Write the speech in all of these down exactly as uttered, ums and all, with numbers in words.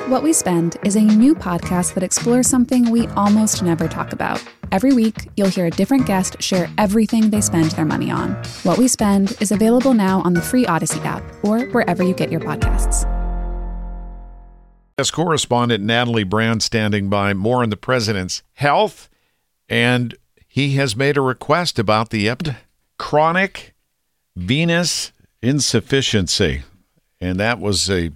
What We Spend is a new podcast that explores something we almost never talk about. Every week, you'll hear a different guest share everything they spend their money on. What We Spend is available now on the free Odyssey app or wherever you get your podcasts. As correspondent Natalie Brand standing by, more on the president's health, and he has made a request about the ep- chronic venous insufficiency, and that was a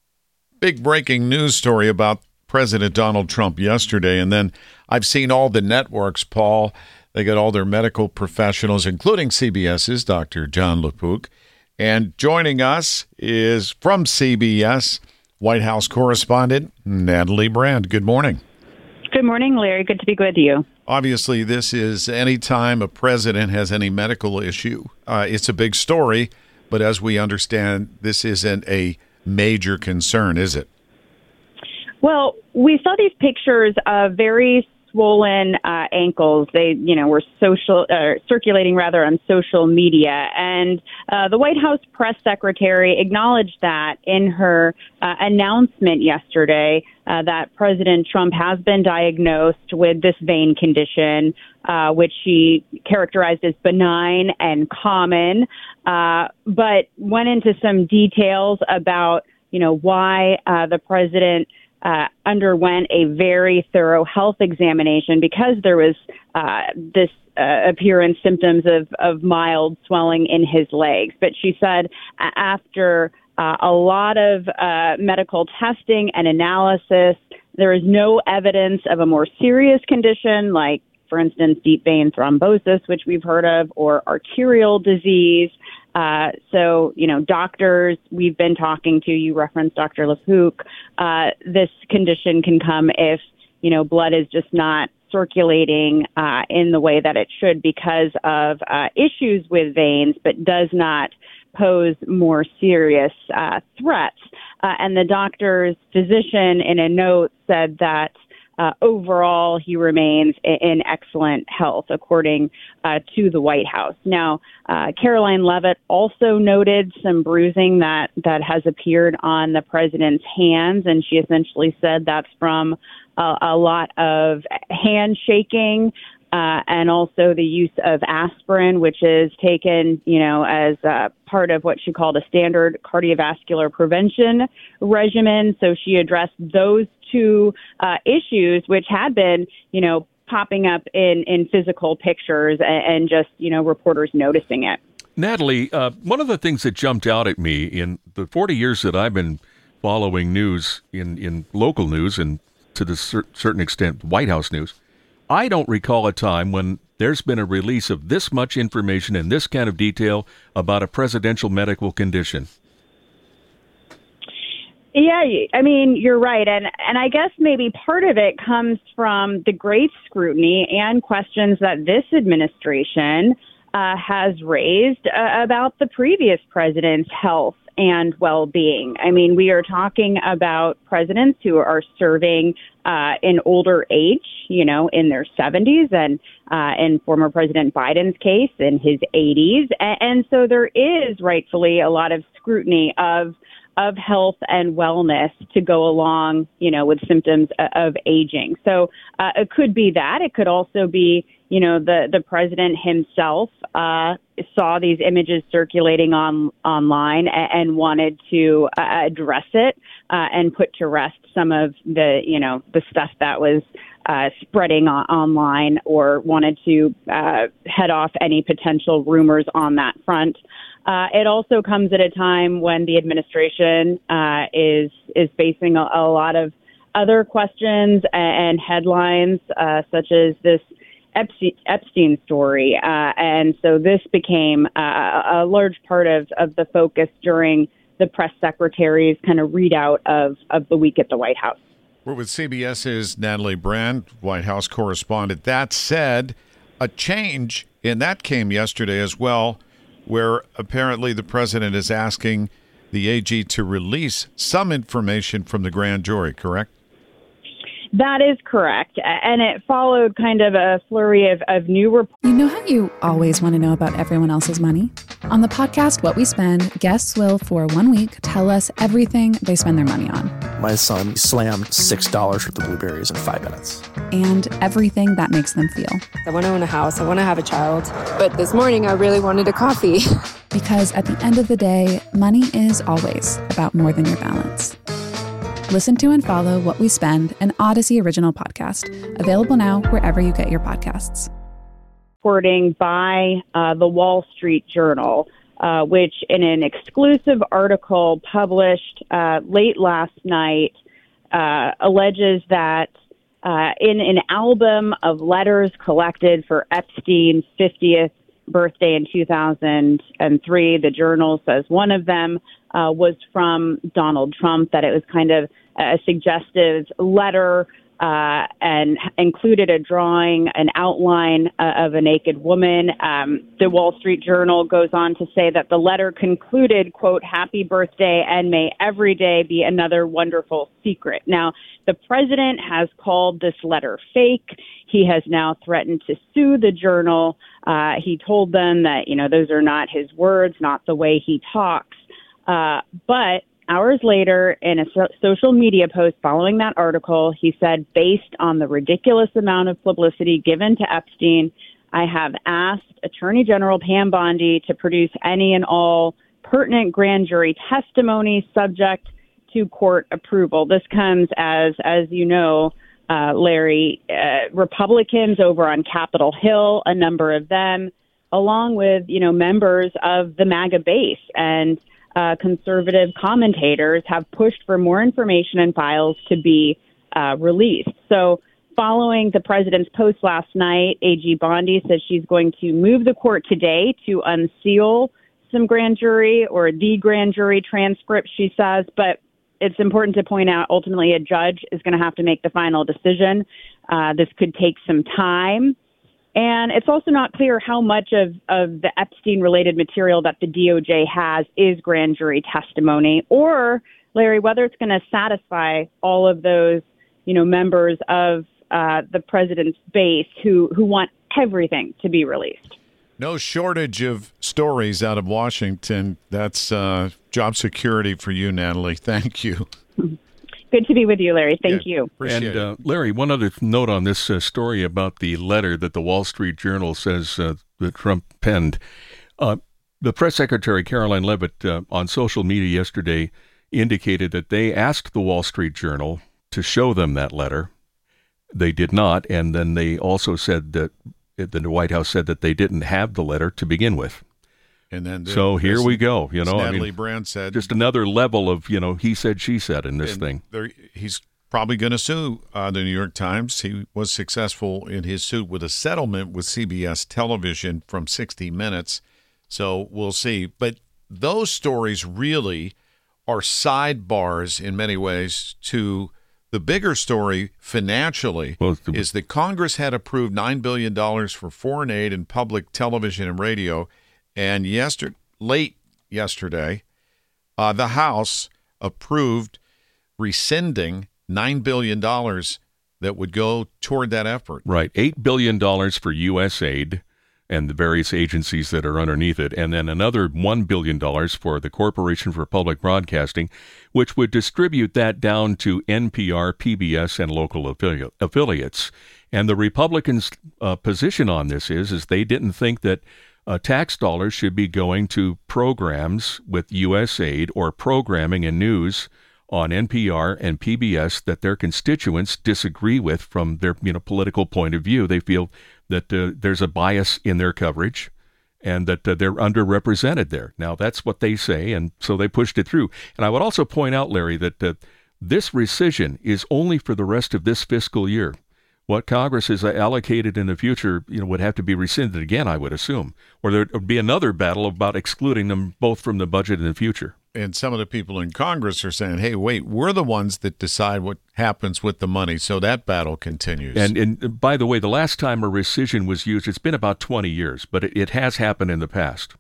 big breaking news story about President Donald Trump yesterday. And then I've seen all the networks, Paul. They got all their medical professionals, including CBS's Doctor Jon LaPook. And joining us is from C B S, White House correspondent Natalie Brand. Good morning. Good morning, Larry. Good to be with you. Obviously, this is anytime a president has any medical issue, uh, it's a big story. But as we understand, this isn't a major concern, is it? Well, we saw these pictures of very swollen uh, ankles. They, you know, were social uh, circulating rather on social media, and uh, the White House press secretary acknowledged that in her uh, announcement yesterday uh, that President Trump has been diagnosed with this vein condition, uh, which she characterized as benign and common, uh, but went into some details about, you know, why uh, the president Uh, underwent a very thorough health examination because there was uh, this uh, appearance, symptoms of, of mild swelling in his legs. But she said uh, after uh, a lot of uh, medical testing and analysis, there is no evidence of a more serious condition like, for instance, deep vein thrombosis, which we've heard of, or arterial disease. Uh, so, you know, doctors we've been talking to, you referenced Doctor LaPook, uh, this condition can come if, you know, blood is just not circulating uh, in the way that it should because of uh, issues with veins, but does not pose more serious uh, threats. Uh, and the doctor's physician in a note said that Uh, overall, he remains in excellent health, according uh, to the White House. Now, uh, Caroline Leavitt also noted some bruising that, that has appeared on the president's hands, and she essentially said that's from a, a lot of handshaking uh, and also the use of aspirin, which is taken, you know, as uh, part of what she called a standard cardiovascular prevention regimen. So she addressed those two uh, issues, which had been, you know, popping up in, in physical pictures and, and just, you know, reporters noticing it. Natalie, uh, one of the things that jumped out at me in the forty years that I've been following news in, in local news and to the cer- certain extent White House news, I don't recall a time when there's been a release of this much information in this kind of detail about a presidential medical condition. Yeah, I mean, you're right. And and I guess maybe part of it comes from the great scrutiny and questions that this administration uh, has raised uh, about the previous president's health and well-being. I mean, we are talking about presidents who are serving uh, in older age, you know, in their seventies, and uh, in former President Biden's case, in his eighties. And, and so there is rightfully a lot of scrutiny of of health and wellness to go along, you know, with symptoms of aging. So uh, it could be that. It could also be, you know, the, the president himself uh, saw these images circulating on online and, and wanted to uh, address it uh, and put to rest some of the, you know, the stuff that was uh, spreading on, online, or wanted to uh, head off any potential rumors on that front. Uh, it also comes at a time when the administration uh, is is facing a, a lot of other questions and, and headlines, uh, such as this Epstein, Epstein story. Uh, and so this became uh, a large part of, of the focus during the press secretary's kind of readout of, of the week at the White House. We're with CBS's Natalie Brand, White House correspondent. That said, a change in that came yesterday as well, where apparently the president is asking the A G to release some information from the grand jury, correct? That is correct. And it followed kind of a flurry of, of new reports. You know how you always want to know about everyone else's money? On the podcast What We Spend, guests will, for one week, tell us everything they spend their money on. My son slammed six dollars worth of blueberries in five minutes. And everything that makes them feel. I want to own a house. I want to have a child. But this morning, I really wanted a coffee. Because at the end of the day, money is always about more than your balance. Listen to and follow What We Spend, an Odyssey original podcast, available now wherever you get your podcasts. Reporting by uh, the Wall Street Journal, uh, which in an exclusive article published uh, late last night uh, alleges that uh, in an album of letters collected for Epstein's fiftieth birthday in two thousand three, the Journal says one of them uh, was from Donald Trump, that it was kind of a suggestive letter Uh, and included a drawing, an outline uh, of a naked woman. Um, the Wall Street Journal goes on to say that the letter concluded, quote, "Happy birthday, and may every day be another wonderful secret." Now, the president has called this letter fake. He has now threatened to sue the Journal. Uh, he told them that, you know, those are not his words, not the way he talks. Uh, but hours later, in a so- social media post following that article, he said, based on the ridiculous amount of publicity given to Epstein, I have asked Attorney General Pam Bondi to produce any and all pertinent grand jury testimony subject to court approval. This comes as, as you know, uh, Larry, uh, Republicans over on Capitol Hill, a number of them, along with, you know, members of the MAGA base and Uh, conservative commentators have pushed for more information and files to be uh, released. So following the president's post last night, A G Bondi says she's going to move the court today to unseal some grand jury or the grand jury transcript, she says. But it's important to point out, ultimately, a judge is going to have to make the final decision. Uh, this could take some time. And it's also not clear how much of, of the Epstein-related material that the D O J has is grand jury testimony, or, Larry, whether it's going to satisfy all of those, you know, members of uh, the president's base who, who want everything to be released. No shortage of stories out of Washington. That's uh, job security for you, Natalie. Thank you. Good to be with you, Larry. Thank yeah, you. Appreciate and, uh, it. Larry, one other note on this uh, story about the letter that the Wall Street Journal says uh, that Trump penned. Uh, the press secretary, Caroline Leavitt, uh, on social media yesterday indicated that they asked the Wall Street Journal to show them that letter. They did not, and then they also said that the White House said that they didn't have the letter to begin with. And then the, so here we go. You know, Natalie I mean, Brand said, just another level of, you know, he said, she said in this thing. He's probably going to sue uh, the New York Times. He was successful in his suit with a settlement with C B S Television from sixty minutes. So we'll see. But those stories really are sidebars in many ways to the bigger story financially, well, the, is that Congress had approved nine billion dollars for foreign aid in public television and radio. And yesterday, late yesterday, uh, the House approved rescinding nine billion dollars that would go toward that effort. Right. eight billion dollars for U S aid and the various agencies that are underneath it, and then another one billion dollars for the Corporation for Public Broadcasting, which would distribute that down to N P R, P B S, and local affili- affiliates. And the Republicans' uh, position on this is, is they didn't think that Uh, tax dollars should be going to programs with U S aid or programming and news on N P R and P B S that their constituents disagree with from their you know political point of view. They feel that uh, there's a bias in their coverage and that uh, they're underrepresented there. Now, that's what they say, and so they pushed it through. And I would also point out, Larry, that uh, this rescission is only for the rest of this fiscal year. What Congress has allocated in the future, you know, would have to be rescinded again, I would assume, or there would be another battle about excluding them both from the budget in the future. And some of the people in Congress are saying, hey, wait, we're the ones that decide what happens with the money, so that battle continues. And, and by the way, the last time a rescission was used, it's been about twenty years, but it, it has happened in the past.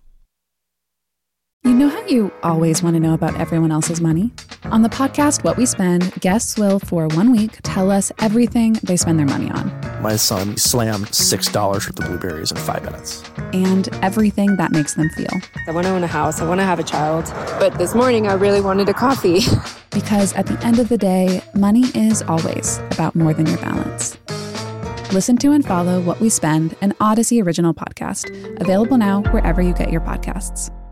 You know how you always want to know about everyone else's money? On the podcast What We Spend, guests will, for one week, tell us everything they spend their money on. My son slammed six dollars worth of blueberries in five minutes. and everything that makes them feel. I want to own a house. I want to have a child. But this morning, I really wanted a coffee. Because at the end of the day, money is always about more than your balance. Listen to and follow What We Spend, an Odyssey original podcast, available now wherever you get your podcasts.